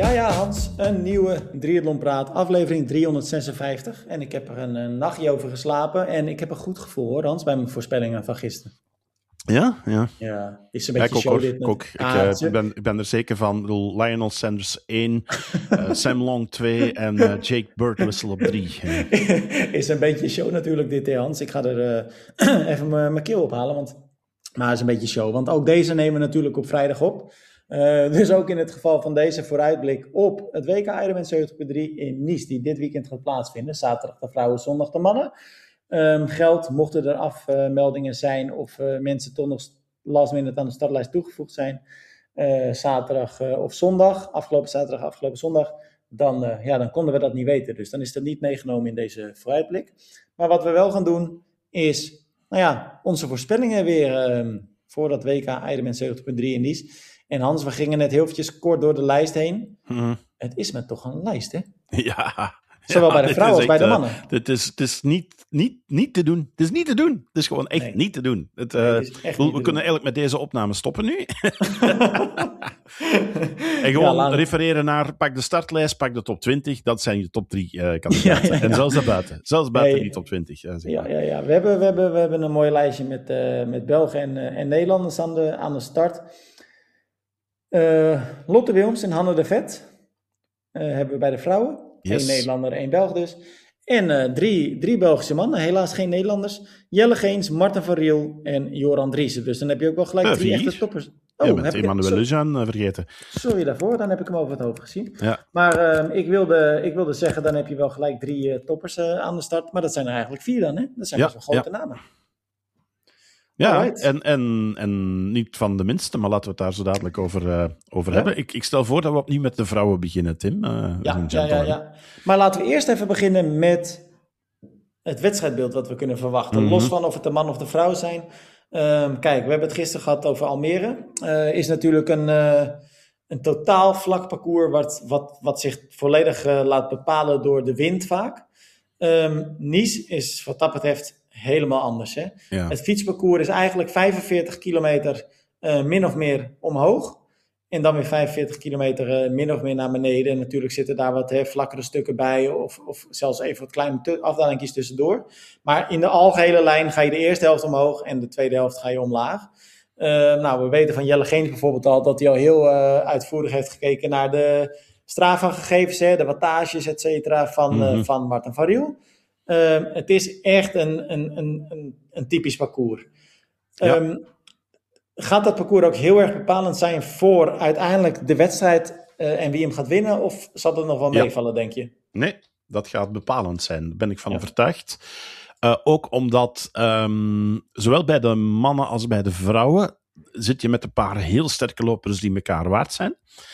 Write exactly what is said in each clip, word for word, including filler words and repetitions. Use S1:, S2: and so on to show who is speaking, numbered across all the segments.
S1: Ja, ja, Hans, een nieuwe Triathlon-praat, aflevering driehonderdzesenvijftig. En ik heb er een, een nachtje over geslapen en ik heb een goed gevoel hoor, Hans, bij mijn voorspellingen van gisteren.
S2: Ja, ja.
S1: Ja, is een
S2: Ja,
S1: beetje
S2: ik
S1: show
S2: ook,
S1: dit.
S2: ik, ook. Ik,
S1: Ah,
S2: uh,
S1: het is-
S2: ik, ben, ik ben er zeker van. Ik bedoel, Lionel Sanders één, uh, Sam Long twee en uh, Jake Birdwhistle op drie.
S1: is een beetje show natuurlijk dit, hè, Hans. Ik ga er uh, even mijn keel ophalen, want... maar het is een beetje show. Want ook deze nemen we natuurlijk op vrijdag op. Uh, dus ook in het geval van deze vooruitblik op het W K Ironman zeventig komma drie in Nice, die dit weekend gaat plaatsvinden. Zaterdag de vrouwen, zondag de mannen. Um, geldt, mochten er afmeldingen zijn of uh, mensen toch nog last minute aan de startlijst toegevoegd zijn, uh, zaterdag uh, of zondag, afgelopen zaterdag, afgelopen zondag, dan, uh, ja, dan konden we dat niet weten. Dus dan is dat niet meegenomen in deze vooruitblik. Maar wat we wel gaan doen is, nou ja, onze voorspellingen weer um, voor dat W K Ironman zeventig komma drie in Nice. En Hans, we gingen net heel eventjes kort door de lijst heen.
S2: Mm-hmm.
S1: Het is met toch een lijst, hè?
S2: Ja.
S1: Zowel
S2: ja,
S1: bij de vrouwen als bij de mannen.
S2: Uh, het is, het is niet, niet, niet te doen. Het is niet te doen. Het is gewoon echt
S1: Nee.
S2: niet te doen. Het, uh,
S1: Nee, het is echt
S2: we
S1: niet
S2: we
S1: te
S2: kunnen
S1: doen.
S2: eigenlijk met deze opname stoppen nu. En gewoon
S1: Ja, laat-
S2: refereren naar pak de startlijst, pak de top twintig. Dat zijn je top drie uh, kandidaten.
S1: Ja, ja, ja.
S2: En zelfs daarbuiten. Zelfs buiten
S1: Nee.
S2: die top twintig. Ja, zeg
S1: Ja,
S2: maar.
S1: ja, ja. We, hebben, we, hebben, we hebben een mooi lijstje met, uh, met Belgen en, uh, en Nederlanders aan de, aan de start. Uh, Lotte Wilms en Hanne de Vet uh, hebben we bij de vrouwen.
S2: Yes.
S1: Eén Nederlander, één Belg dus. En uh, drie, drie Belgische mannen, helaas geen Nederlanders. Jelle Geens, Marten van Riel en Joran Driessen. Dus dan heb je ook wel gelijk
S2: Uh,
S1: drie
S2: vier.
S1: echte toppers.
S2: Oh, je
S1: heb
S2: bent
S1: ik-
S2: Emmanuel
S1: so-
S2: Lejeune uh, vergeten.
S1: Sorry daarvoor, dan heb ik hem over het hoofd gezien.
S2: Ja.
S1: Maar uh, ik, wilde, ik wilde zeggen, dan heb je wel gelijk drie uh, toppers uh, aan de start. Maar dat zijn er eigenlijk vier dan, hè? Dat zijn
S2: Ja,
S1: best wel grote namen.
S2: Ja,
S1: Alright.
S2: en, en, en niet van de minste, maar laten we het daar zo dadelijk over, uh, over
S1: Ja.
S2: hebben. Ik, ik stel voor dat we opnieuw met de vrouwen beginnen, Tim. Uh, we zijn
S1: Ja, ja, ja,
S2: gentlemen.
S1: ja. Maar laten we eerst even beginnen met het wedstrijdbeeld wat we kunnen verwachten.
S2: Mhm.
S1: Los van of het de man of de vrouw zijn. Um, kijk, we hebben het gisteren gehad over Almere. Uh, is natuurlijk een, uh, een totaal vlak parcours wat, wat, wat zich volledig uh, laat bepalen door de wind vaak. Um, Nice is wat dat betreft helemaal anders. Hè?
S2: Ja.
S1: Het fietsparcours is eigenlijk vijfenveertig kilometer uh, min of meer omhoog. En dan weer vijfenveertig kilometer uh, min of meer naar beneden. En natuurlijk zitten daar wat hè, vlakkere stukken bij. Of, of zelfs even wat kleine tu- afdalingjes tussendoor. Maar in de algehele lijn ga je de eerste helft omhoog. En de tweede helft ga je omlaag. Uh, nou, we weten van Jelle Geens bijvoorbeeld al. Dat hij al heel uh, uitvoerig heeft gekeken naar de Strava-gegevens. Hè, de wattages, et cetera. Van, uh,
S2: Mhm.
S1: van Marten van Riel. Uh, het is echt een, een, een, een, een typisch parcours.
S2: Ja.
S1: Um, Gaat dat parcours ook heel erg bepalend zijn voor uiteindelijk de wedstrijd uh, en wie hem gaat winnen? Of zal het nog wel
S2: Ja.
S1: meevallen, denk je?
S2: Nee, dat gaat bepalend zijn. Daar ben ik van
S1: Ja.
S2: overtuigd. Uh, ook omdat um, zowel bij de mannen als bij de vrouwen zit je met een paar heel sterke lopers die elkaar waard zijn.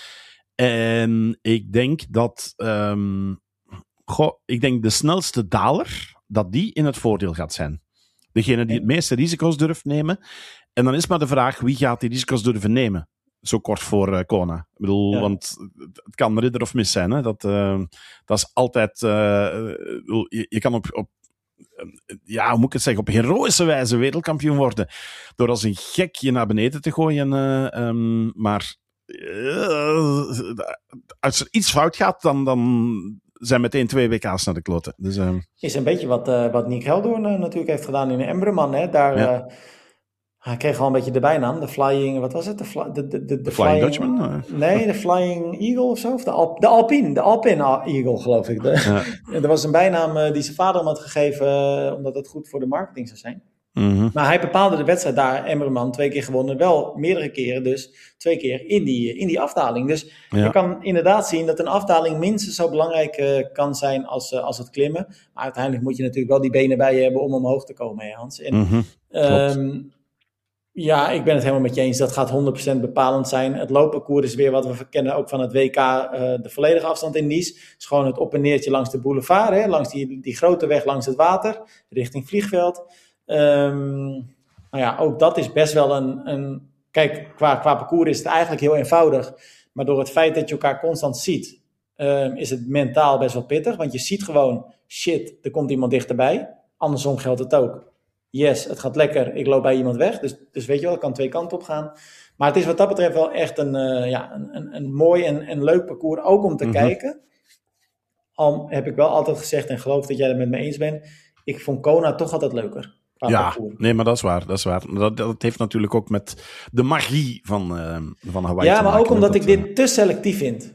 S2: En ik denk dat um, goh, ik denk de snelste daler, dat die in het voordeel gaat zijn. Degene die het meeste risico's durft nemen. En dan is maar de vraag, wie gaat die risico's durven nemen? Zo kort voor uh, Kona. Ik bedoel,
S1: Ja.
S2: want het kan ridder of mis zijn. Hè? Dat, uh, dat is altijd... Uh, je, je kan op, op ja, hoe moet ik het zeggen, op heroïsche wijze wereldkampioen worden. Door als een gek je naar beneden te gooien. Uh, um, maar uh, als er iets fout gaat, dan, dan zijn meteen twee W K's naar de kloten. Dus, uh,
S1: Is een beetje wat, uh, wat Nick Heldoorn uh, natuurlijk heeft gedaan in de Embrunman. Hè? Daar,
S2: Ja.
S1: uh, hij kreeg al een beetje de bijnaam. De Flying, wat was het? De, fly, de, de, de, de
S2: Flying Dutchman? Uh.
S1: Nee, de Flying Eagle of zo. Of de, Alp, de Alpine, de Alpine Eagle geloof ik. De,
S2: Ja.
S1: Er was een bijnaam uh, die zijn vader hem had gegeven, uh, omdat het goed voor de marketing zou zijn.
S2: Mm-hmm.
S1: Maar hij bepaalde de wedstrijd daar, Emmerman, twee keer gewonnen. Wel meerdere keren, dus twee keer in die, in die afdaling. Dus
S2: Ja.
S1: je kan inderdaad zien dat een afdaling minstens zo belangrijk uh, kan zijn als, uh, als het klimmen. Maar uiteindelijk moet je natuurlijk wel die benen bij je hebben om omhoog te komen, hè, Hans. En,
S2: Mm-hmm.
S1: um, ja, ik ben het helemaal met je eens. Dat gaat honderd procent bepalend zijn. Het loopparcours is weer wat we kennen ook van het W K. Uh, de volledige afstand in Nice. Het is gewoon het op en neertje langs de boulevard. Hè, langs die, die grote weg langs het water. Richting vliegveld. Um, nou ja, ook dat is best wel een... een kijk, qua, qua parcours is het eigenlijk heel eenvoudig. Maar door het feit dat je elkaar constant ziet... Um, is het mentaal best wel pittig. Want je ziet gewoon, shit, er komt iemand dichterbij. Andersom geldt het ook. yes, het gaat lekker, ik loop bij iemand weg. Dus, dus weet je wel, het kan twee kanten op gaan. Maar het is wat dat betreft wel echt een, uh, ja, een, een, een mooi en, en leuk parcours, ook om te mm-hmm. kijken. Al heb ik wel altijd gezegd, en geloof dat jij het met me eens bent, ik vond Kona toch altijd leuker.
S2: Ja,
S1: parcours.
S2: nee, maar dat is waar. Dat, is waar. Dat, dat heeft natuurlijk ook met de magie van, uh, van Hawaii
S1: ja,
S2: te maken.
S1: Ja, maar ook omdat
S2: dat,
S1: ik dit uh... te selectief vind.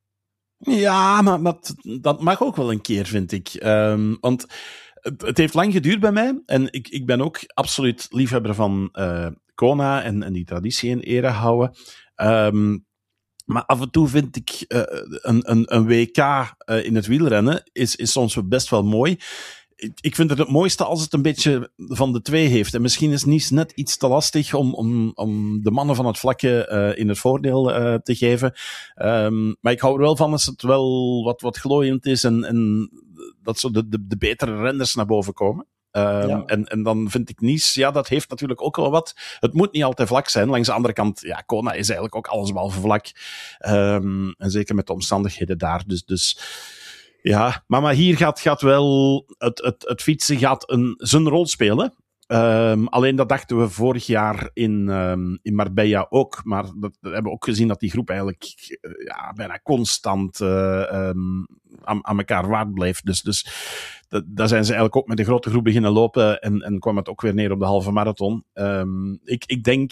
S2: Ja, maar dat, dat mag ook wel een keer, vind ik. Um, want het, het heeft lang geduurd bij mij. En ik, ik ben ook absoluut liefhebber van uh, Kona en, en die traditie in ere houden. Um, maar af en toe vind ik uh, een, een, een W K uh, in het wielrennen is, is soms best wel mooi. Ik vind het het mooiste als het een beetje van de twee heeft. En misschien is Nice net iets te lastig om, om, om de mannen van het vlakke uh, in het voordeel uh, te geven. Um, maar ik hou er wel van als het wel wat, wat glooiend is en, en dat zo de, de, de betere renners naar boven komen. Um, ja. en, en dan vind ik Nice, ja, dat heeft natuurlijk ook wel wat. Het moet niet altijd vlak zijn. Langs de andere kant, ja, Kona is eigenlijk ook allesbehalve vlak. Um, en zeker met de omstandigheden daar. Dus... dus Ja, maar, maar hier gaat, gaat wel het, het, het fietsen gaat een, zijn rol spelen. Um, alleen dat dachten we vorig jaar in, um, in Marbella ook. Maar dat, dat hebben we ook gezien dat die groep eigenlijk uh, ja, bijna constant uh, um, aan, aan elkaar waard bleef. Dus, dus dat, daar zijn ze eigenlijk ook met een grote groep beginnen lopen. En, en kwam het ook weer neer op de halve marathon. Um, ik, ik denk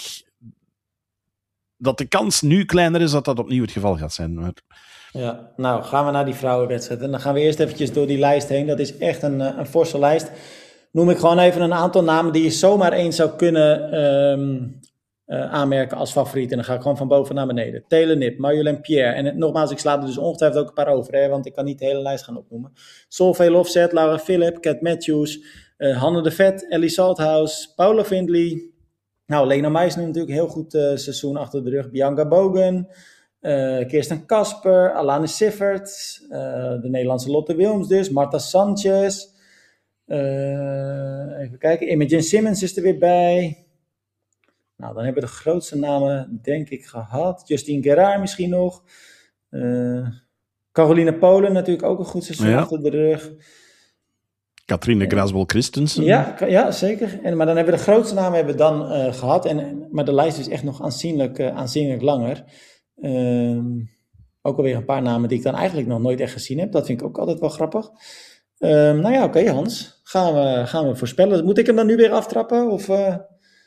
S2: dat de kans nu kleiner is dat dat opnieuw het geval gaat zijn. Maar...
S1: Ja, nou gaan we naar die vrouwenwedstrijd. En dan gaan we eerst eventjes door die lijst heen. Dat is echt een, een forse lijst. Noem ik gewoon even een aantal namen die je zomaar eens zou kunnen um, uh, aanmerken als favoriet. En dan ga ik gewoon van boven naar beneden. Taylor Nip, Marjolaine Pierre. En het, nogmaals, ik sla er dus ongetwijfeld ook een paar over. Hè, want ik kan niet de hele lijst gaan opnoemen. Solveig Lofzet, Laura Philipp, Cat Matthews, uh, Hanne de Vet, Ellie Salthouse, Paula Findlay. Nou, Lena Meijs nu natuurlijk heel goed uh, seizoen achter de rug. Bianca Bogen. Uh, Kirsten Kasper, Alane Siffert, uh, de Nederlandse Lotte Wilms dus, Marta Sanchez, uh, even kijken, Imogen Simmons is er weer bij. Nou, dan hebben we de grootste namen denk ik gehad. Justine Gerard misschien nog. Uh, Caroline Polen natuurlijk ook een goed seizoen ja. achter de rug.
S2: Katrine uh, Grasbol-Christensen.
S1: Ja, ja, zeker. En, maar dan hebben we de grootste namen hebben we dan uh, gehad. En, maar de lijst is echt nog aanzienlijk, uh, aanzienlijk langer. Um, ook alweer een paar namen die ik dan eigenlijk nog nooit echt gezien heb. Dat vind ik ook altijd wel grappig. Um, nou ja, oké okay, Hans. Gaan we, gaan we voorspellen. Moet ik hem dan nu weer aftrappen? Of, uh...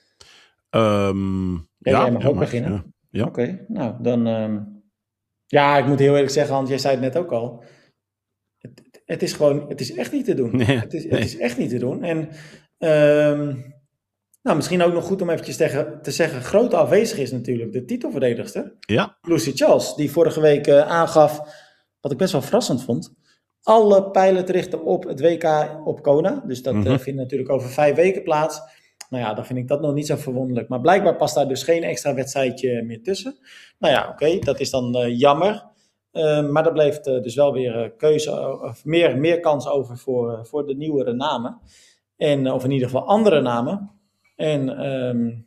S2: um,
S1: ja,
S2: ja,
S1: jij mag
S2: ja,
S1: ook
S2: mag,
S1: beginnen.
S2: Ja, ja.
S1: Oké, okay, nou dan... Um... Ja, ik moet heel eerlijk zeggen, Hans, jij zei het net ook al. Het, het, het is gewoon, het is echt niet te doen.
S2: Nee,
S1: het, is,
S2: nee.
S1: het is echt niet te doen. En... Um... Nou, misschien ook nog goed om eventjes te, te zeggen, groot afwezig is natuurlijk de titelverdedigster.
S2: Ja.
S1: Lucy Charles, die vorige week uh, aangaf, wat ik best wel verrassend vond, alle pijlen te richten op het W K op Kona. Dus dat mm-hmm. uh, vindt natuurlijk over vijf weken plaats. Nou ja, dan vind ik dat nog niet zo verwonderlijk. Maar blijkbaar past daar dus geen extra wedstrijdje meer tussen. Nou ja, oké, okay, dat is dan uh, jammer. Uh, maar er bleef uh, dus wel weer uh, keuze, of meer, meer kans over voor, uh, voor de nieuwere namen. En, uh, of in ieder geval andere namen. En um,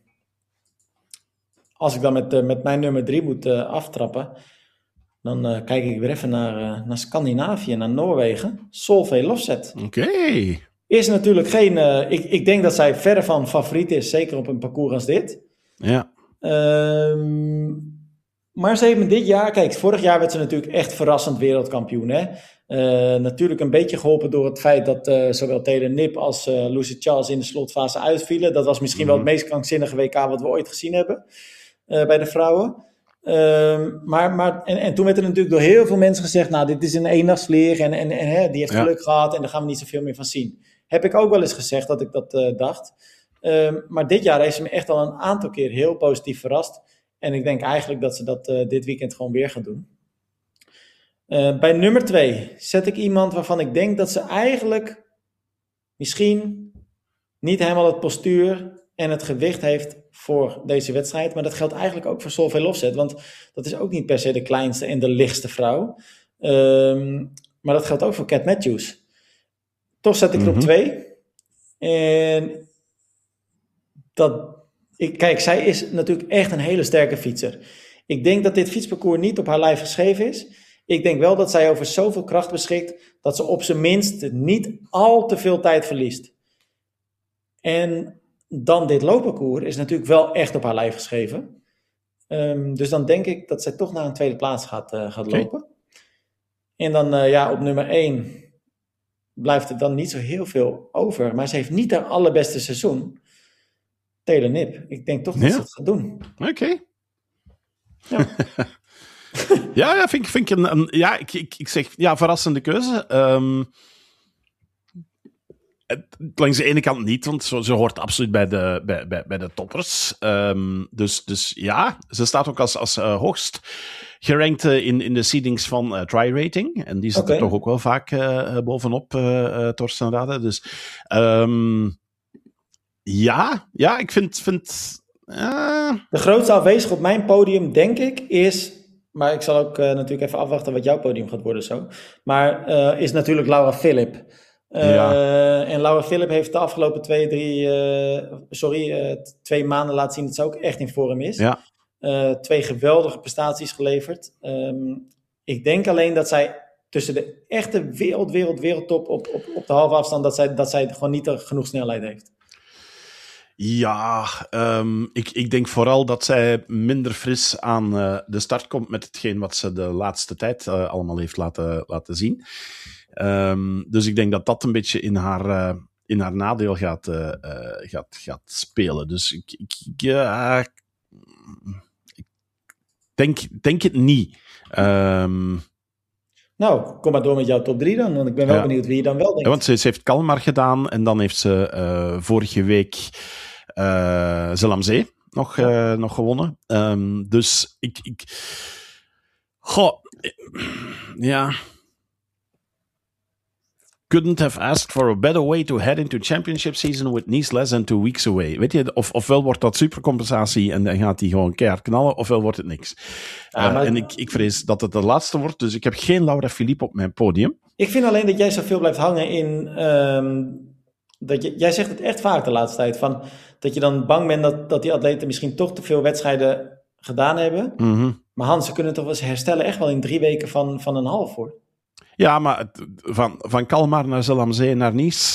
S1: als ik dan met, uh, met mijn nummer drie moet uh, aftrappen, dan uh, kijk ik weer even naar, uh, naar Scandinavië, naar Noorwegen. Solveig Lofzet.
S2: Oké. Okay.
S1: Is natuurlijk geen... Uh, ik, ik denk dat zij verre van favoriet is, zeker op een parcours als dit.
S2: Ja.
S1: Um, maar ze heeft me dit jaar... Kijk, vorig jaar werd ze natuurlijk echt verrassend wereldkampioen. Hè? Uh, natuurlijk een beetje geholpen door het feit dat uh, zowel Taylor Nip als uh, Lucy Charles in de slotfase uitvielen. Dat was misschien mm-hmm. wel het meest krankzinnige W K wat we ooit gezien hebben uh, bij de vrouwen. Uh, maar, maar, en, en toen werd er natuurlijk door heel veel mensen gezegd, nou dit is een eendagsvlieg en, en, en hè, die heeft geluk ja. gehad en daar gaan we niet zoveel meer van zien. Heb ik ook wel eens gezegd dat ik dat uh, dacht. Uh, maar dit jaar heeft ze me echt al een aantal keer heel positief verrast. En ik denk eigenlijk dat ze dat uh, dit weekend gewoon weer gaat doen. Uh, bij nummer twee zet ik iemand waarvan ik denk dat ze eigenlijk misschien niet helemaal het postuur en het gewicht heeft voor deze wedstrijd. Maar dat geldt eigenlijk ook voor Solveig Lofzet, want dat is ook niet per se de kleinste en de lichtste vrouw. Um, maar dat geldt ook voor Cat Matthews. Toch zet ik er op mm-hmm. twee. En dat, ik, kijk, zij is natuurlijk echt een hele sterke fietser. Ik denk dat dit fietsparcours niet op haar lijf geschreven is. Ik denk wel dat zij over zoveel kracht beschikt dat ze op zijn minst niet al te veel tijd verliest. En dan dit loopparcours is natuurlijk wel echt op haar lijf geschreven. Um, dus dan denk ik dat zij toch naar een tweede plaats gaat, uh, gaat
S2: okay.
S1: lopen. En dan uh, ja, op nummer één blijft er dan niet zo heel veel over. Maar ze heeft niet haar allerbeste seizoen. Taylor Nip. Ik denk toch dat ja. ze het gaat doen.
S2: Oké. Okay. Ja. ja, ja, vind, vind ik een, een ja, ik, ik, ik zeg, ja, verrassende keuze. Um, langs de ene kant niet, want ze, ze hoort absoluut bij de, bij, bij, bij de toppers. Um, dus, dus ja, ze staat ook als, als uh, hoogst gerankt uh, in, in de seedings van uh, Tri-Rating. En die zit okay. er toch ook wel vaak uh, bovenop, uh, uh, Torsten Rade. Dus um, ja, ja, ik vind... vind uh...
S1: De grootste aanwezige op mijn podium, denk ik, is... Maar ik zal ook uh, natuurlijk even afwachten wat jouw podium gaat worden zo. Maar uh, is natuurlijk Laura Philipp. Uh, ja. En Laura Philipp heeft de afgelopen twee, drie, uh, sorry, uh, twee maanden laten zien dat ze ook echt in vorm is.
S2: Ja.
S1: Uh, twee geweldige prestaties geleverd. Um, ik denk alleen dat zij tussen de echte wereld, wereld, wereldtop op, op, op de halve afstand, dat zij, dat zij gewoon niet genoeg snelheid heeft.
S2: Ja, um, ik, ik denk vooral dat zij minder fris aan uh, de start komt met hetgeen wat ze de laatste tijd uh, allemaal heeft laten, laten zien. Um, dus ik denk dat dat een beetje in haar, uh, in haar nadeel gaat, uh, uh, gaat, gaat spelen. Dus ik, ik, uh, ik denk, denk het niet. Um,
S1: nou, kom maar door met jouw top drie dan, want ik ben wel ja. benieuwd wie je dan wel denkt.
S2: Ja, want ze, ze heeft Kalmar gedaan en dan heeft ze uh, vorige week uh, Zellamzee nog, uh, nog gewonnen. Um, dus ik... ik goh, ja... Couldn't have asked for a better way to head into championship season with Nice less than two weeks away. Weet je, of, ofwel wordt dat supercompensatie en dan gaat hij gewoon keihard knallen, ofwel wordt het niks. Ja, uh, maar... En ik, ik vrees dat het de laatste wordt, dus ik heb geen Laura Philippe op mijn podium.
S1: Ik vind alleen dat jij zoveel blijft hangen in... Um, dat je, jij zegt het echt vaak de laatste tijd, van, dat je dan bang bent dat, dat die atleten misschien toch te veel wedstrijden gedaan hebben.
S2: Mm-hmm.
S1: Maar Hans, ze kunnen toch wel eens herstellen echt wel in drie weken van, van een half voor.
S2: Ja, maar het, van, van Kalmar naar Zellamzee naar Nice...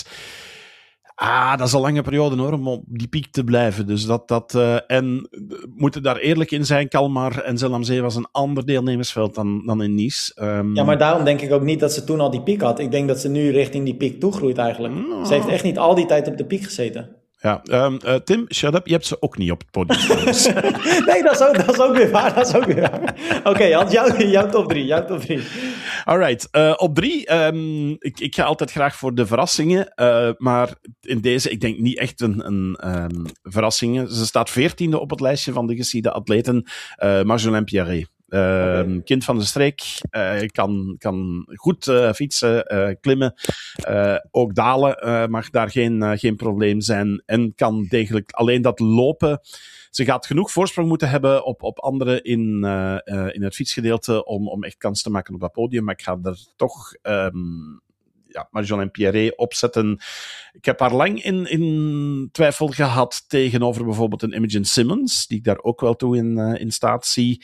S2: Ah, dat is een lange periode hoor, om op die piek te blijven. Dus dat, dat, uh, en we moeten daar eerlijk in zijn, Kalmar en Zellamzee was een ander deelnemersveld dan, dan in Nice. Um...
S1: Ja, maar daarom denk ik ook niet dat ze toen al die piek had. Ik denk dat ze nu richting die piek toegroeit eigenlijk. No. Ze heeft echt niet al die tijd op de piek gezeten.
S2: Ja, um, uh, Tim, shut up, je hebt ze ook niet op het podium.
S1: Nee, dat is, ook, dat is ook weer waar, dat is ook weer waar. Oké, okay, Hans, jouw, jouw top drie, jouw top drie.
S2: Alright, uh, op drie, um, ik, ik ga altijd graag voor de verrassingen, uh, maar in deze, ik denk niet echt een, een um, verrassingen. Ze staat veertiende op het lijstje van de gesiede atleten, uh, Marjolaine Pierret. Uh, okay. Kind van de streek, uh, kan, kan goed uh, fietsen, uh, klimmen, uh, ook dalen, uh, mag daar geen, uh, geen probleem zijn en kan degelijk alleen dat lopen. Ze gaat genoeg voorsprong moeten hebben op, op anderen in, uh, uh, in het fietsgedeelte om, om echt kans te maken op dat podium, maar ik ga er toch... Um, Ja, Marjolaine Pierret opzetten. Ik heb haar lang in, in twijfel gehad tegenover bijvoorbeeld een Imogen Simmons, die ik daar ook wel toe in, uh, in staat zie.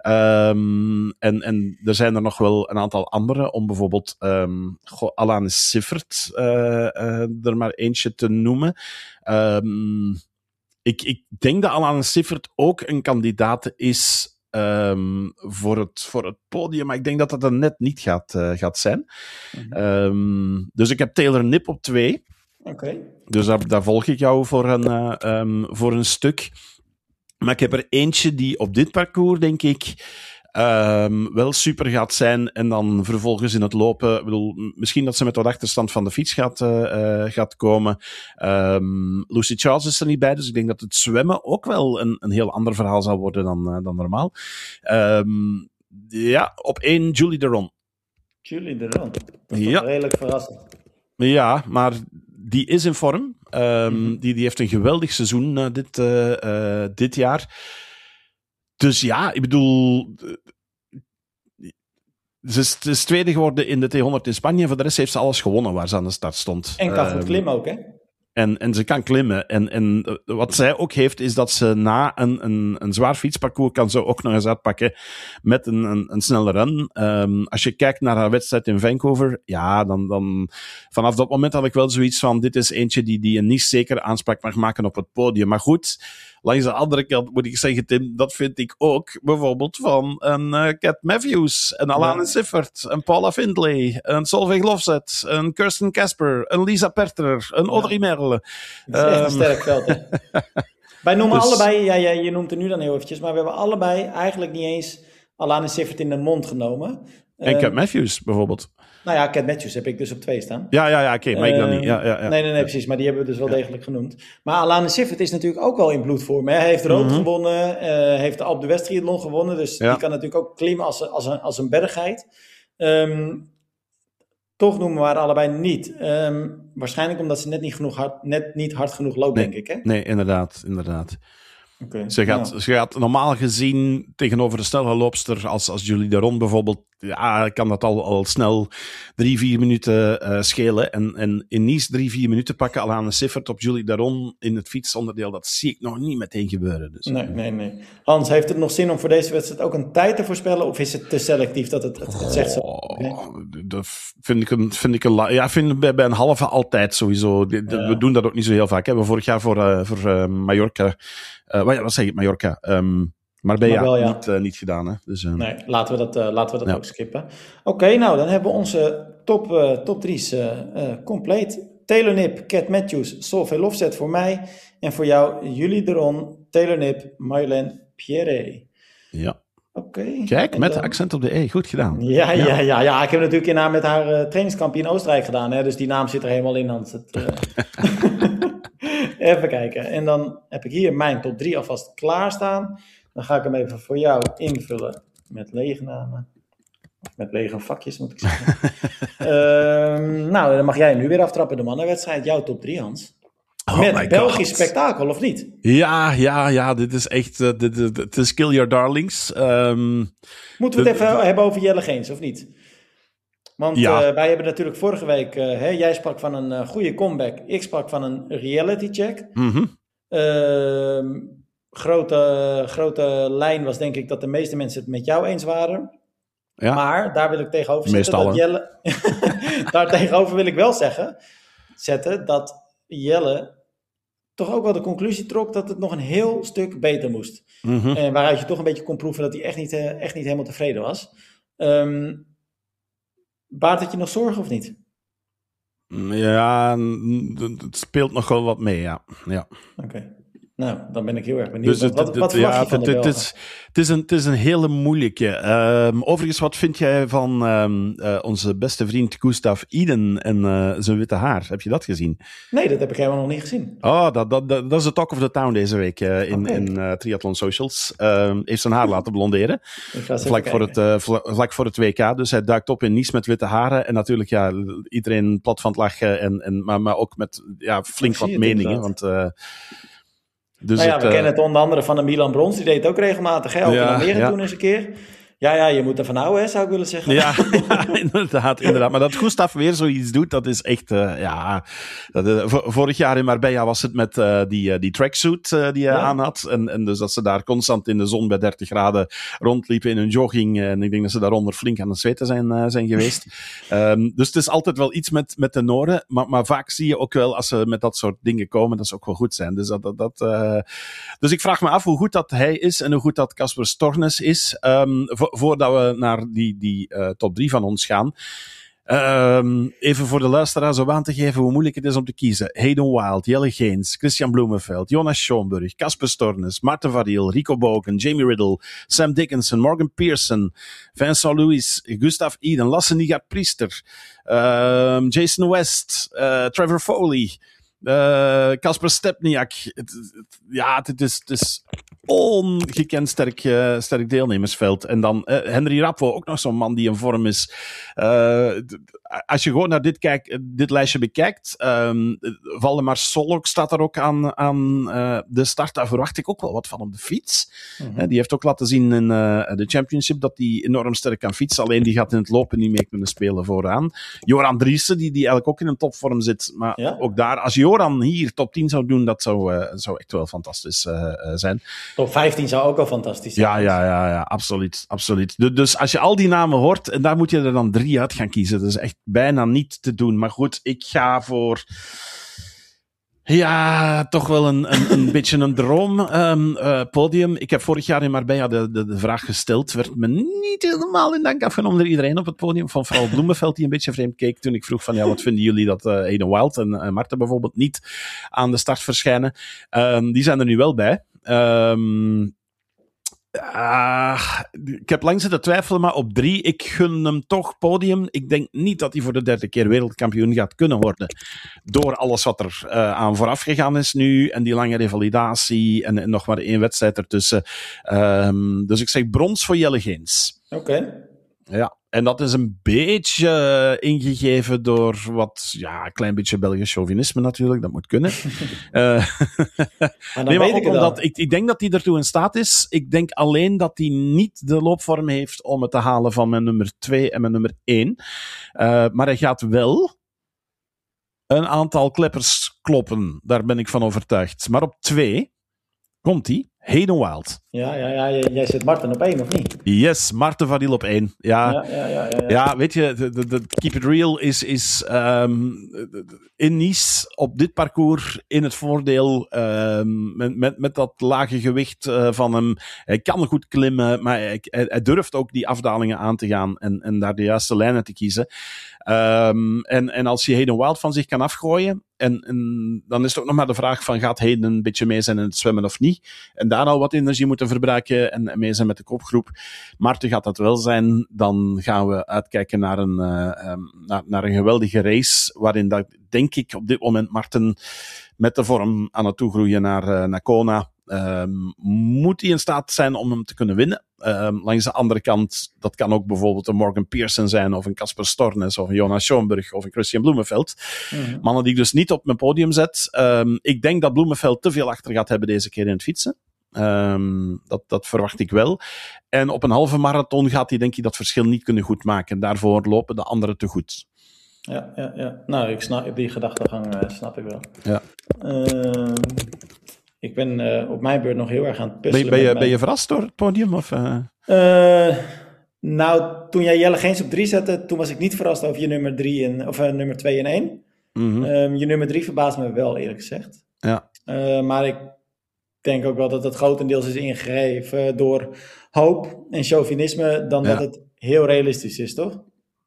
S2: Um, en, en er zijn er nog wel een aantal andere, om bijvoorbeeld um, goh, Alane Siffert uh, uh, er maar eentje te noemen. Um, ik, ik denk dat Alane Siffert ook een kandidaat is Um, voor, het, voor het podium, maar ik denk dat dat er net niet gaat, uh, gaat zijn. Mm-hmm. Um, dus ik heb Taylor Nip op twee.
S1: Oké. Okay.
S2: Dus daar, daar volg ik jou voor een, uh, um, voor een stuk. Maar ik heb er eentje die op dit parcours, denk ik, um, wel super gaat zijn. En dan vervolgens in het lopen, ik bedoel, misschien dat ze met wat achterstand van de fiets gaat, uh, uh, gaat komen. Um, Lucy Charles is er niet bij, dus ik denk dat het zwemmen ook wel een, een heel ander verhaal zal worden dan, uh, dan normaal. Um, ja, op één Julie Deron.
S1: Julie Deron, dat is
S2: ja.
S1: redelijk verrassend.
S2: Ja, maar die is in vorm. Um, mm-hmm. die, die heeft een geweldig seizoen uh, dit, uh, uh, dit jaar. Dus ja, ik bedoel... Ze is, ze is tweede geworden in de tweehonderd in Spanje. Voor de rest heeft ze alles gewonnen waar ze aan de start stond.
S1: En kan goed klimmen ook, hè?
S2: En, en ze kan klimmen. En, en wat zij ook heeft, is dat ze na een, een, een zwaar fietsparcours kan ze ook nog eens uitpakken met een, een, een snelle run. Um, als je kijkt naar haar wedstrijd in Vancouver, ja, dan, dan vanaf dat moment had ik wel zoiets van, dit is eentje die, die een niet zeker aanspraak mag maken op het podium. Maar goed, langs de andere kant moet ik zeggen, Tim, dat vind ik ook bijvoorbeeld van een uh, Cat Matthews, een Alana ja. Siffert, een Paula Findlay, een Solveig Lofzet, een Kirsten Kasper, een Lisa Perter, een Audrey ja. Merle.
S1: Het is echt um, een sterk veld, hè? Wij noemen dus, allebei, ja, ja, je noemt er nu dan heel eventjes, maar we hebben allebei eigenlijk niet eens Alana Siffert in de mond genomen.
S2: En um, Cat Matthews bijvoorbeeld.
S1: Nou ja, Cat Matthews heb ik dus op twee staan.
S2: Ja, ja, ja, oké, okay, maar ik dan niet. Ja, ja, ja.
S1: Nee, nee, nee, precies. Maar die hebben we dus wel ja. degelijk genoemd. Maar Alana Siffert is natuurlijk ook wel in bloedvorm. Hij heeft rood mm-hmm. gewonnen, uh, heeft de Alpe d'Huez triathlon gewonnen. Dus ja. die kan natuurlijk ook klimmen als, als, een, als een berggeit. Um, toch noemen we haar allebei niet. Um, waarschijnlijk omdat ze net niet, genoeg hard, net niet hard genoeg loopt,
S2: nee,
S1: denk ik. Hè?
S2: Nee, inderdaad, inderdaad.
S1: Okay,
S2: ze, gaat,
S1: nou.
S2: ze gaat normaal gezien tegenover een snelle loopster als, als Julie Deron bijvoorbeeld, ja, kan dat al, al snel drie, vier minuten uh, schelen. En, en in Nice drie, vier minuten pakken Alana Siffert op Julie Deron in het fietsonderdeel, dat zie ik nog niet meteen gebeuren. Dus.
S1: Nee, nee, nee. Hans, heeft het nog zin om voor deze wedstrijd ook een tijd te voorspellen? Of is het te selectief dat het, het, het zegt zo?
S2: Oh, nee? Dat vind ik een, vind ik een, ja, vind bij, bij een halve altijd sowieso. De, de, ja. We doen dat ook niet zo heel vaak. Hè. We vorig jaar voor, uh, voor uh, Mallorca, uh, wat zeg ik, Mallorca, um, maar ben je ja, ja. Niet, uh, niet gedaan. Hè? Dus, uh,
S1: nee, laten we dat, uh, laten we dat ja. ook skippen. Oké, okay, nou dan hebben we onze top, uh, top drie's uh, uh, compleet. Taylor Nip, Cat Matthews, Solveig Lofzet voor mij. En voor jou Julie Deron, Taylor Nip, Marjolaine Pierret.
S2: Ja.
S1: Oké. Okay.
S2: Kijk, met de accent op de E. Goed gedaan.
S1: Ja, ja, ja. ja, ja. Ik heb natuurlijk in haar met haar uh, trainingskampje in Oostenrijk gedaan. Hè? Dus die naam zit er helemaal in. Hans. Het, uh... Even kijken. En dan heb ik hier mijn top drie alvast klaarstaan. Dan ga ik hem even voor jou invullen met lege namen. Met lege vakjes, moet ik zeggen. uh, nou, dan mag jij nu weer aftrappen. De mannenwedstrijd. Jouw top drie, Hans.
S2: Oh
S1: met Belgisch God. Spektakel, of niet?
S2: Ja, ja, ja. Dit is echt... Uh, dit, dit, dit is Kill Your Darlings. Um,
S1: Moeten we het de, even de, hebben over Jelle Geens, of niet? Want ja. uh, wij hebben natuurlijk vorige week... Uh, hè, jij sprak van een uh, goede comeback. Ik sprak van een reality check.
S2: Mm-hmm.
S1: Uh, grote, grote lijn was denk ik dat de meeste mensen het met jou eens waren. Ja. Maar daar wil ik tegenover zetten dat Jelle... daar tegenover wil ik wel zeggen... zetten dat Jelle toch ook wel de conclusie trok dat het nog een heel stuk beter moest.
S2: Mm-hmm.
S1: En waaruit je toch een beetje kon proeven dat hij echt niet, uh, echt niet helemaal tevreden was. Um, baart het je nog zorgen of niet?
S2: Ja, het speelt nog wel wat mee, ja. ja.
S1: Oké. Okay. Nou, dan ben ik heel erg benieuwd.
S2: Dus het,
S1: wat,
S2: het,
S1: wat verwacht
S2: ja,
S1: je van
S2: het,
S1: de
S2: het, is, het, is een, het is een hele moeilijke. Um, overigens, wat vind jij van um, uh, onze beste vriend Gustav Iden en uh, zijn witte haar? Heb je dat gezien?
S1: Nee, dat heb ik helemaal nog niet gezien.
S2: Oh, dat, dat, dat, dat is de talk of the town deze week uh, in, okay. in uh, Triathlon Socials. Um, heeft zijn haar laten blonderen. Vlak voor, het, uh, vlak voor het W K. Dus hij duikt op in Nice met witte haren. En natuurlijk, ja, iedereen plat van het lachen. En, en, maar, maar ook met ja, flink wat meningen. Want... Uh,
S1: Dus nou ja, het, we uh, kennen het onder andere van de Milan Brons. Die deed het ook regelmatig. Hè? Ook ja, in Amerika ja. toen eens een keer. Ja, ja, je moet ervan houden, hè, zou ik willen zeggen.
S2: Ja, ja inderdaad, inderdaad. Maar dat Gustav weer zoiets doet, dat is echt... Uh, ja, dat, uh, vorig jaar in Marbella was het met uh, die, uh, die tracksuit uh, die hij ja. aan had. En, en dus dat ze daar constant in de zon bij dertig graden rondliepen in hun jogging. En ik denk dat ze daaronder flink aan het zweten zijn, uh, zijn geweest. um, dus het is altijd wel iets met, met de Noren. Maar, maar vaak zie je ook wel, als ze met dat soort dingen komen, dat ze ook wel goed zijn. Dus, dat, dat, dat, uh, dus ik vraag me af hoe goed dat hij is en hoe goed dat Casper Stornes is. Um, vo- Voordat we naar die, die uh, top drie van ons gaan. Um, even voor de luisteraars om aan te geven hoe moeilijk het is om te kiezen. Hayden Wild, Jelle Geens, Christian Bloemenveld, Jonas Schoenburg, Casper Stornes, Maarten Variel, Rico Boken, Jamie Riddle, Sam Dickinson, Morgan Pearson, Vincent Louis, Gustav Iden, Lasse Nigard Priester, um, Jason West, uh, Trevor Foley, Casper uh, Stepniak. Het, het, ja, het is, het is ongekend sterk, uh, sterk deelnemersveld. En dan uh, Henry Rappo, ook nog zo'n man die in vorm is. Uh, als je gewoon naar dit, kijk, dit lijstje bekijkt, um, Valdemar Solok staat er ook aan, aan uh, de start. Daar verwacht ik ook wel wat van op de fiets. Mm-hmm. Uh, die heeft ook laten zien in uh, de Championship dat hij enorm sterk kan fietsen. Alleen die gaat in het lopen niet mee kunnen spelen vooraan. Joran Driessen, die, die eigenlijk ook in een topvorm zit. Maar ja? ook daar, als Joran hier top tien zou doen, dat zou, uh, zou echt wel fantastisch uh, uh, zijn.
S1: Top vijftien zou ook wel fantastisch zijn.
S2: Ja, ja, ja, ja, absoluut. absoluut. Dus, dus als je al die namen hoort, en daar moet je er dan drie uit gaan kiezen. Dat is echt bijna niet te doen. Maar goed, ik ga voor... Ja, toch wel een, een, een beetje een droom um, uh, podium. Ik heb vorig jaar in Marbella de, de, de vraag gesteld. Werd me niet helemaal in dank afgenomen door iedereen op het podium. Van vooral Bloemenveld die een beetje vreemd keek toen ik vroeg van ja, wat vinden jullie dat uh, Hayden Wild en uh, Marten bijvoorbeeld niet aan de start verschijnen. Um, die zijn er nu wel bij. Um, Uh, ik heb lang zitten twijfelen, maar op drie, ik gun hem toch podium. Ik denk niet dat hij voor de derde keer wereldkampioen gaat kunnen worden. Door alles wat er uh, aan vooraf gegaan is nu. En die lange revalidatie. En, en nog maar één wedstrijd ertussen. Um, dus ik zeg brons voor Jelle Geens.
S1: Oké. Okay.
S2: Ja. En dat is een beetje uh, ingegeven door wat, ja, een klein beetje Belgisch chauvinisme natuurlijk, dat moet kunnen. uh, maar nee, maar ook omdat, ik, ik denk dat hij ertoe in staat is. Ik denk alleen dat hij niet de loopvorm heeft om het te halen van mijn nummer twee en mijn nummer één. Uh, maar hij gaat wel een aantal kleppers kloppen, daar ben ik van overtuigd. Maar op twee komt hij. Hayden Wild.
S1: Ja, ja, ja, jij zet Marten op één, of niet?
S2: Yes, Marten van Riel op één. Ja,
S1: ja, ja, ja, ja, ja.
S2: ja weet je, de, de, de Keep It Real is, is um, in Nice op dit parcours in het voordeel um, met, met, met dat lage gewicht uh, van hem. Hij kan goed klimmen, maar hij, hij durft ook die afdalingen aan te gaan en, en daar de juiste lijnen te kiezen. Um, en, en als je Hayden Wild van zich kan afgooien, en, en dan is het ook nog maar de vraag van gaat Hayden een beetje mee zijn in het zwemmen of niet? En daar al wat energie moeten verbruiken en mee zijn met de kopgroep. Maarten gaat dat wel zijn. Dan gaan we uitkijken naar een, uh, um, naar, naar een geweldige race, waarin dat, denk ik op dit moment Maarten met de vorm aan het toegroeien naar, uh, naar Kona. Um, moet hij in staat zijn om hem te kunnen winnen. Um, langs de andere kant, dat kan ook bijvoorbeeld een Morgan Pearson zijn, of een Casper Stornes, of een Jonas Schoenberg, of een Christian Bloemenveld. Mm-hmm. Mannen die ik dus niet op mijn podium zet. Um, ik denk dat Bloemenveld te veel achter gaat hebben deze keer in het fietsen. Um, dat, dat verwacht ik wel. En op een halve marathon gaat hij denk ik dat verschil niet kunnen goedmaken. Daarvoor lopen de anderen te goed.
S1: Ja, ja, ja. Nou, ik snap, die gedachtegang uh, snap ik wel.
S2: Ja.
S1: Uh, ik ben uh, op mijn beurt nog heel erg aan het puzzelen.
S2: Ben je, ben je,
S1: met
S2: ben je verrast door het podium? Of, uh...
S1: Uh, nou, toen jij Jelle Geens op drie zette, toen was ik niet verrast over je nummer drie en, of uh, nummer twee en één. Mm-hmm. Um, je nummer drie verbaast me wel, eerlijk gezegd.
S2: Ja.
S1: Uh, maar ik denk ook wel dat het grotendeels is ingegeven door hoop en chauvinisme, dan ja. dat het heel realistisch is, toch?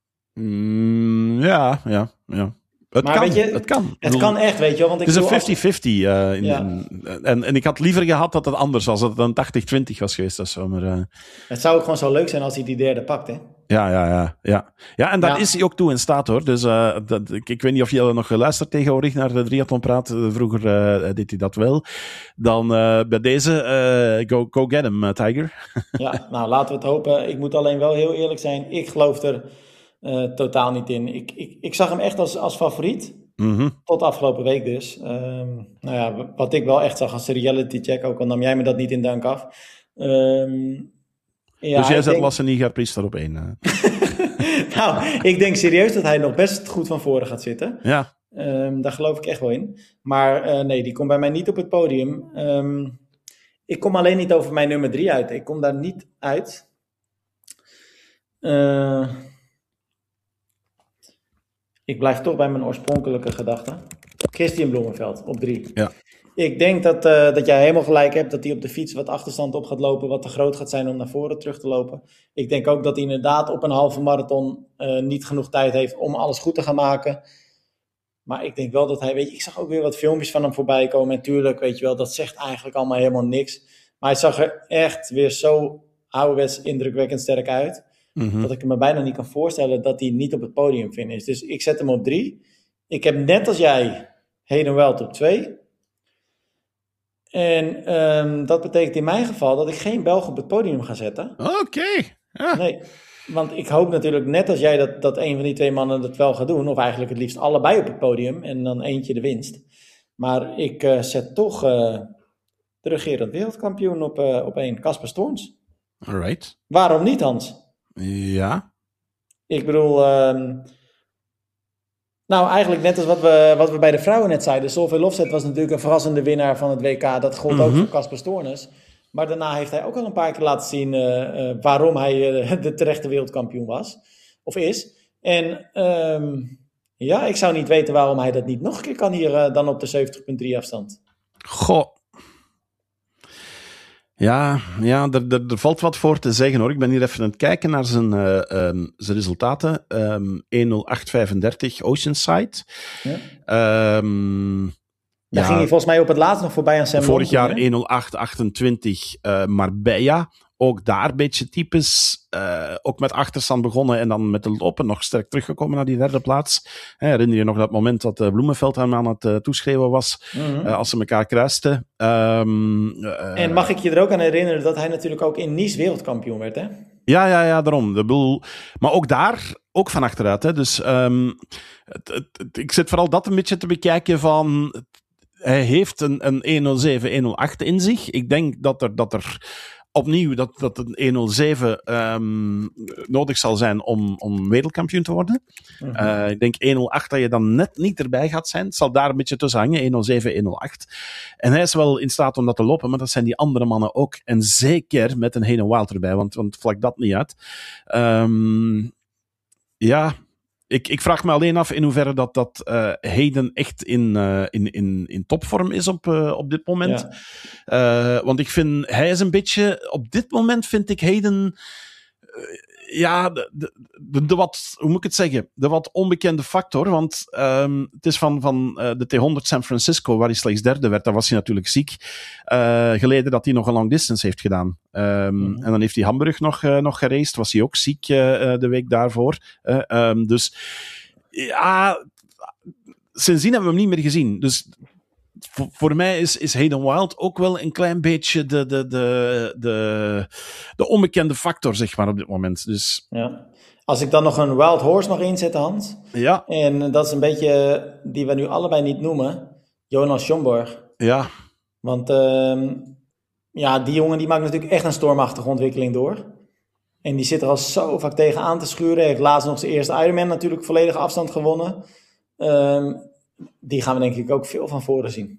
S2: Mm, ja, ja, ja. Het
S1: maar
S2: kan,
S1: weet je,
S2: het kan.
S1: Het bedoel, kan echt, weet je wel. Want ik
S2: het is een
S1: als...
S2: vijftig-vijftig. Uh, in, ja. en, en ik had liever gehad dat het anders was. Dat het een tachtig twintig was geweest of zo. Maar, uh...
S1: Het zou ook gewoon zo leuk zijn als hij die derde pakt, hè?
S2: Ja, ja, ja. Ja, ja en daar
S1: ja.
S2: is hij ook toe in staat, hoor. Dus uh, dat, ik, ik weet niet of je nog geluisterd tegenwoordig naar de Triathlon-praat. Vroeger uh, deed hij dat wel. Dan uh, bij deze, uh, go, go get him, uh, Tiger.
S1: Ja, nou, laten we het hopen. Ik moet alleen wel heel eerlijk zijn. Ik geloof er uh, totaal niet in. Ik, ik, ik zag hem echt als, als favoriet.
S2: Mm-hmm.
S1: Tot afgelopen week dus. Um, nou ja, wat ik wel echt zag als reality check, ook al nam jij me dat niet in dank af. Um,
S2: ja, dus jij zet denk... Lasse Niga-Priester op één. Uh.
S1: Nou, ik denk serieus dat hij nog best goed van voren gaat zitten.
S2: Ja.
S1: Um, daar geloof ik echt wel in. Maar uh, nee, die komt bij mij niet op het podium. Um, ik kom alleen niet over mijn nummer drie uit. Ik kom daar niet uit. Uh, ik blijf toch bij mijn oorspronkelijke gedachte. Christian Bloemenveld op drie.
S2: Ja.
S1: Ik denk dat, uh, dat jij helemaal gelijk hebt dat hij op de fiets wat achterstand op gaat lopen, wat te groot gaat zijn om naar voren terug te lopen. Ik denk ook dat hij inderdaad op een halve marathon uh, niet genoeg tijd heeft om alles goed te gaan maken. Maar ik denk wel dat hij, weet je, ik zag ook weer wat filmpjes van hem voorbij komen. En tuurlijk, weet je wel, dat zegt eigenlijk allemaal helemaal niks. Maar hij zag er echt weer zo ouderwets indrukwekkend sterk uit. Mm-hmm. Dat ik me bijna niet kan voorstellen dat hij niet op het podium is. Dus ik zet hem op drie. Ik heb net als jij Hayden Wild op twee. En um, dat betekent in mijn geval dat ik geen Belg op het podium ga zetten.
S2: Oké. Okay. Ja.
S1: Nee. Want ik hoop natuurlijk net als jij dat, dat een van die twee mannen dat wel gaat doen. Of eigenlijk het liefst allebei op het podium. En dan eentje de winst. Maar ik uh, zet toch uh, de regerend wereldkampioen op, uh, op één. Casper Stoorns.
S2: Alright.
S1: Waarom niet, Hans?
S2: Ja.
S1: Ik bedoel... Uh, nou, eigenlijk net als wat we, wat we bij de vrouwen net zeiden. Solveig Lofzet was natuurlijk een verrassende winnaar van het W K. Dat gold mm-hmm. ook voor Casper Stoorns. Maar daarna heeft hij ook al een paar keer laten zien uh, uh, waarom hij uh, de terechte wereldkampioen was. Of is. En um, ja, ik zou niet weten waarom hij dat niet nog een keer kan hier uh, dan op de zeventig komma drie afstand.
S2: Goh. Ja, ja er, er, er valt wat voor te zeggen hoor. Ik ben hier even aan het kijken naar zijn, uh, um, zijn resultaten. Um, één nul acht vijfendertig Oceanside. Ja. Um,
S1: Daar ja, ging hij volgens mij op het laatst nog voorbij aan Sam
S2: Vorig
S1: Lonken,
S2: jaar één nul acht achtentwintig uh, Marbella. Ook daar een beetje typisch. Uh, ook met achterstand begonnen en dan met de lopen nog sterk teruggekomen naar die derde plaats. He, herinner je nog dat moment dat uh, Bloemenveld hem aan het uh, toeschreeuwen was. Mm-hmm. Uh, als ze elkaar kruisten. Um, uh,
S1: en mag ik je er ook aan herinneren dat hij natuurlijk ook in Nice wereldkampioen werd, hè?
S2: Ja, ja, ja, daarom. De boel. Maar ook daar, ook van achteruit. Hè. Dus um, het, het, het, ik zit vooral dat een beetje te bekijken van... Hij heeft een, een één nul zeven, één nul acht in zich. Ik denk dat er, dat er opnieuw dat, dat een één nul zeven um, nodig zal zijn om, om wereldkampioen te worden. Mm-hmm. Uh, ik denk één nul acht dat je dan net niet erbij gaat zijn. Het zal daar een beetje tussen hangen, één nul zeven, één nul acht. En hij is wel in staat om dat te lopen, maar dat zijn die andere mannen ook. En zeker met een Hayden Wild erbij, want, want vlak dat niet uit. Um, ja... Ik, ik vraag me alleen af in hoeverre dat, dat uh, Hayden echt in, uh, in, in, in topvorm is op, uh, op dit moment. Ja. Uh, want ik vind, hij is een beetje, op dit moment vind ik Hayden, uh, ja, de, de, de, de wat, hoe moet ik het zeggen, de wat onbekende factor. Want um, het is van, van uh, de T honderd San Francisco, waar hij slechts derde werd, daar was hij natuurlijk ziek. Uh, geleden dat hij nog een long distance heeft gedaan. Um, mm-hmm. En dan heeft hij Hamburg nog, uh, nog geraced, was hij ook ziek uh, de week daarvoor. Uh, um, dus ja, sindsdien hebben we hem niet meer gezien. Dus voor, voor mij is, is Hayden Wild ook wel een klein beetje de, de, de, de, de onbekende factor, zeg maar, op dit moment. Dus...
S1: Ja. Als ik dan nog een Wild Horse nog inzet, Hans.
S2: Ja.
S1: En dat is een beetje, die we nu allebei niet noemen, Jonas Schomburg.
S2: Ja.
S1: Want uh, ja, die jongen die maakt natuurlijk echt een stormachtige ontwikkeling door. En die zit er al zo vaak tegen aan te schuren. Heeft laatst nog zijn eerste Ironman natuurlijk volledige afstand gewonnen. Uh, die gaan we denk ik ook veel van voren zien.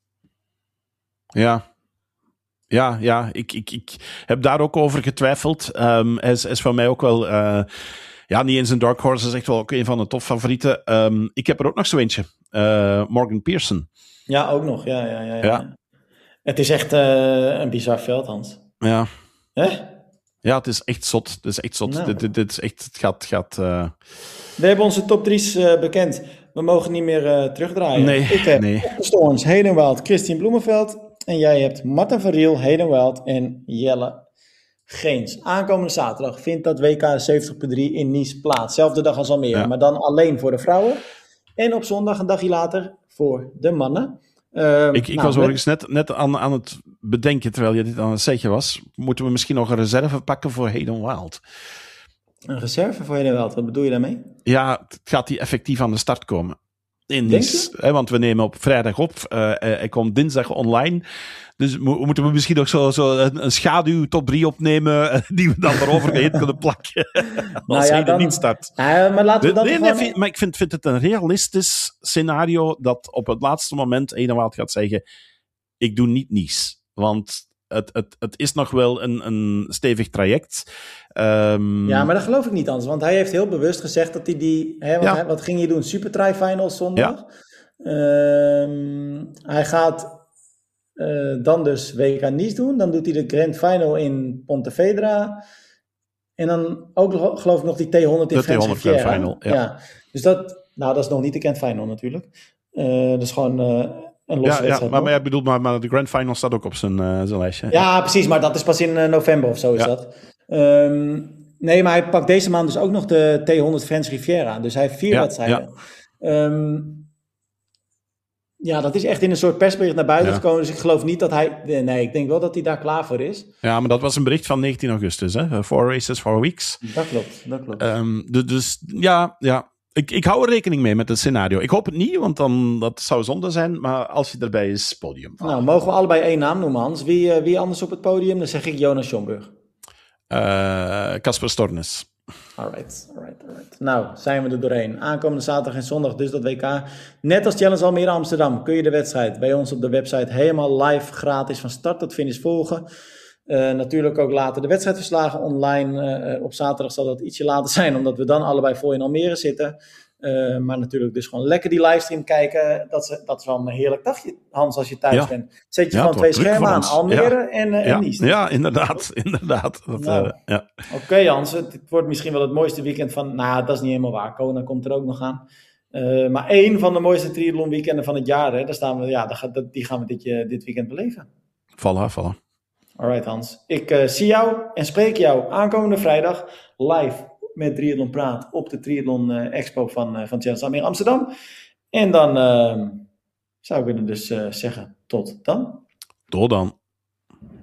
S2: Ja. Ja, ja. Ik, ik, ik heb daar ook over getwijfeld. Um, hij is, is van mij ook wel... Uh, ja, niet eens een dark horse. Is echt wel ook een van de topfavorieten. Um, ik heb er ook nog zo eentje. Uh, Morgan Pearson.
S1: Ja, ook nog. Ja, ja, ja, ja. ja. Het is echt uh, een bizar veld, Hans.
S2: Ja.
S1: Hè?
S2: Ja, het is echt zot. Het is echt zot. Nou. Dit, dit, dit is echt... Het gaat... gaat uh...
S1: We hebben onze top drie's uh, bekend. We mogen niet meer uh, terugdraaien.
S2: Nee,
S1: Ik heb
S2: nee.
S1: Stoorns, Hayden Wild, Christian Bloemenveld. En jij hebt Martin van Riel, Hayden Wild en Jelle Geens. Aankomende zaterdag vindt dat W K zeventig komma drie in Nice plaats. Zelfde dag als Almere, ja. Maar dan alleen voor de vrouwen. En op zondag, een dagje later, voor de mannen. Uh,
S2: ik ik
S1: nou,
S2: was overigens net, net aan, aan het bedenken, terwijl je dit aan het zeggen was. Moeten we misschien nog een reserve pakken voor Hayden Wild?
S1: Een reserve voor Hayden Wild, wat bedoel je daarmee?
S2: Ja, gaat die effectief aan de start komen? In Nice, hè, want we nemen op vrijdag op. Uh, hij komt dinsdag online. Dus mo- moeten we misschien nog zo, zo een, een schaduw top drie opnemen, die we dan eroverheen kunnen plakken. Als nou ja, hij er niet start.
S1: Uh, maar laten we dan
S2: nee, nee, nee, maar ik vind, vind het een realistisch scenario dat op het laatste moment Edenwaard gaat zeggen, ik doe niet Nice. Want het, het, het is nog wel een, een stevig traject. Um,
S1: ja, maar dat geloof ik niet anders. Want hij heeft heel bewust gezegd dat hij die... Hè, wat,
S2: ja.
S1: hij, wat ging je doen? Super Tri-Finals zondag. Ja. Um, hij gaat uh, dan dus W K Nice doen. Dan doet hij de Grand Final in Pontevedra. En dan ook geloof ik nog die T honderd in French Riviera.
S2: Grand Final, ja.
S1: ja. Dus dat... Nou, dat is nog niet de Grand Final natuurlijk. Uh, dat is gewoon... Uh, Een
S2: ja, ja maar, maar, ja, bedoel, maar, maar de Grand Final staat ook op zijn, uh, zijn lijstje.
S1: Ja, precies, maar dat is pas in uh, november of zo is ja. dat. Um, nee, maar hij pakt deze maand dus ook nog de T honderd French Riviera. Dus hij heeft vier ja, wedstrijden. Ja. Um, Ja, dat is echt in een soort persbericht naar buiten
S2: Ja.
S1: gekomen. Dus ik geloof niet dat hij... Nee, ik denk wel dat hij daar klaar voor is.
S2: Ja, maar dat was een bericht van negentien augustus. Hè? Four races, four weeks.
S1: Dat klopt, dat klopt.
S2: Um, dus, dus ja, ja. Ik, ik hou er rekening mee met het scenario. Ik hoop het niet, want dan, dat zou zonde zijn. Maar als je erbij is, podium.
S1: Nou, mogen we allebei één naam noemen, Hans? Wie, uh, wie anders op het podium? Dan zeg ik Jonas Schomburg.
S2: Casper uh, Stornes.
S1: Alright, alright, alright. Nou, zijn we er doorheen. Aankomende zaterdag en zondag dus dat W K. Net als Challenge Almere Amsterdam kun je de wedstrijd bij ons op de website helemaal live gratis van start tot finish volgen. Uh, natuurlijk ook later de wedstrijdverslagen online. Uh, op zaterdag zal dat ietsje later zijn, omdat we dan allebei voor in Almere zitten. Uh, maar natuurlijk dus gewoon lekker die livestream kijken. Dat is, dat is wel een heerlijk dagje, Hans, als je thuis ja. bent. Zet je ja, gewoon twee schermen aan, Almere ja. en, uh,
S2: ja.
S1: en Nice.
S2: Ja, inderdaad. inderdaad. Dat,
S1: nou,
S2: uh, ja.
S1: Oké, okay, Hans. Het, het wordt misschien wel het mooiste weekend van... Nou, dat is niet helemaal waar. Kona komt er ook nog aan. Uh, maar één van de mooiste triathlon weekenden van het jaar. Hè. Daar staan we, ja, dat, die gaan we dit, dit weekend beleven.
S2: Voilà, voilà.
S1: Alright, Hans. Ik uh, zie jou en spreek jou aankomende vrijdag live met Triathlon Praat op de Triathlon uh, Expo van, uh, van Challenge Almere Amsterdam. En dan uh, zou ik er dus uh, zeggen tot dan.
S2: Tot dan.